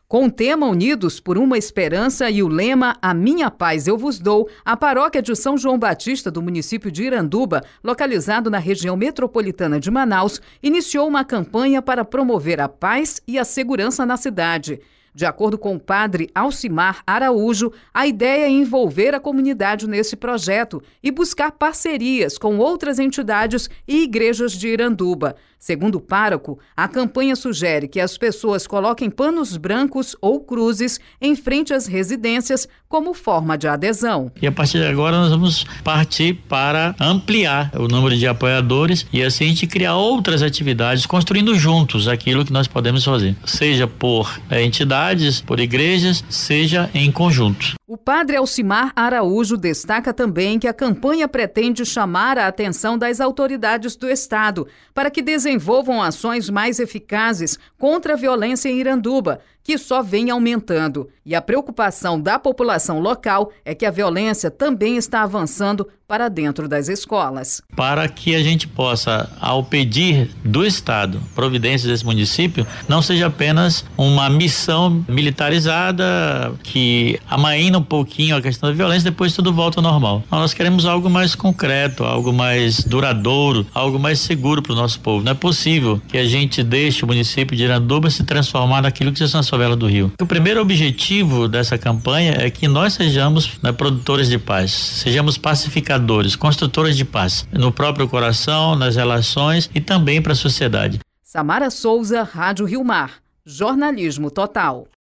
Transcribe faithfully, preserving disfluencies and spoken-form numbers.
Com o tema Unidos por uma Esperança e o lema A Minha Paz Eu Vos Dou, a paróquia de São João Batista do município de Iranduba, localizado na região metropolitana de Manaus, iniciou uma campanha para promover a paz e a segurança na cidade. De acordo com o padre Alcimar Araújo, a ideia é envolver a comunidade nesse projeto e buscar parcerias com outras entidades e igrejas de Iranduba. Segundo o pároco, a campanha sugere que as pessoas coloquem panos brancos ou cruzes em frente às residências como forma de adesão. E a partir de agora nós vamos partir para ampliar o número de apoiadores e assim a gente criar outras atividades, construindo juntos aquilo que nós podemos fazer, seja por é, entidades, por igrejas, seja em conjunto. O padre Alcimar Araújo destaca também que a campanha pretende chamar a atenção das autoridades do Estado para que desenvolvam ações mais eficazes contra a violência em Iranduba, que só vem aumentando. E a preocupação da população local é que a violência também está avançando para dentro das escolas. Para que a gente possa, ao pedir do Estado providências desse município, não seja apenas uma missão militarizada que amaina um pouquinho a questão da violência, depois tudo volta ao normal. Nós queremos algo mais concreto, algo mais duradouro, algo mais seguro para o nosso povo. Não é possível que a gente deixe o município de Iranduba se transformar naquilo que se chama favela do Rio. O primeiro objetivo dessa campanha é que nós sejamos, né, produtores de paz, sejamos pacificadores, construtores de paz, no próprio coração, nas relações e também para a sociedade. Samara Souza, Rádio Rio Mar, jornalismo total.